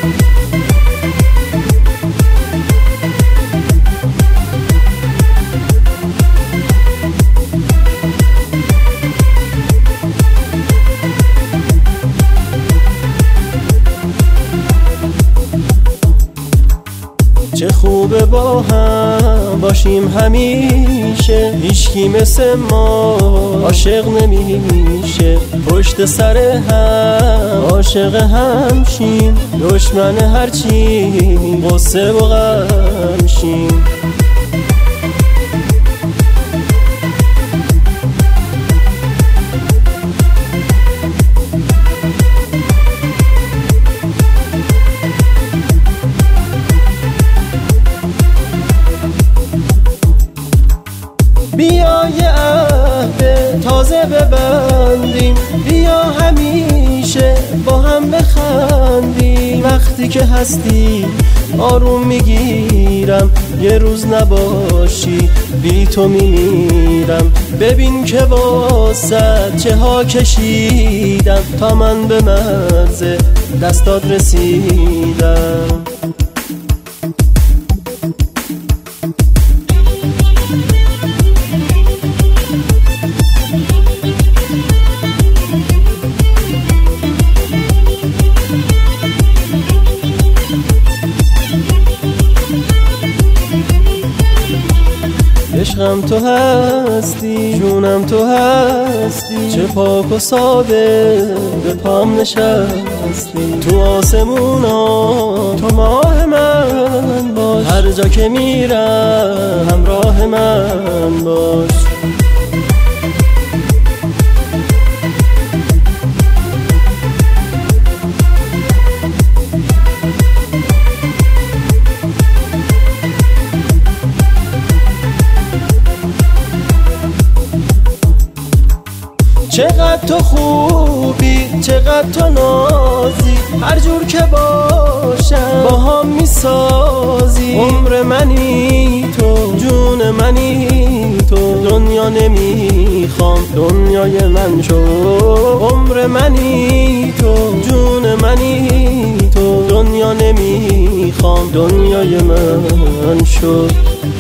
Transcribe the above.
چه خوبه با هم باشیم همیشه، هیچکی مثل ما عاشق نمیشه. پشت سر هم عاشق هم شیم، دشمن هرچی غصه و غم شیم. بیا یه عهد تازه ببندیم، بیا همیشه با هم بخندیم. وقتی که هستی آروم میگیرم، یه روز نباشی بی تو میمیرم. ببین که واسه چه ها کشیدم، تا من به مرز دستات رسیدم. عشقم تو هستی، جونم تو هستی، چه پاک و ساده به پام نشستی. تو آسمونا تو ماه من باش، هر جا که میرم همراه من باش. چقدر تو خوبی، چقدر تو نازی، هر جور که باشم با هم میسازی. عمر منی تو، جون منی تو، دنیا نمیخوام دنیای من شو. عمر منی تو، جون منی تو، دنیا نمیخوام دنیای من شو.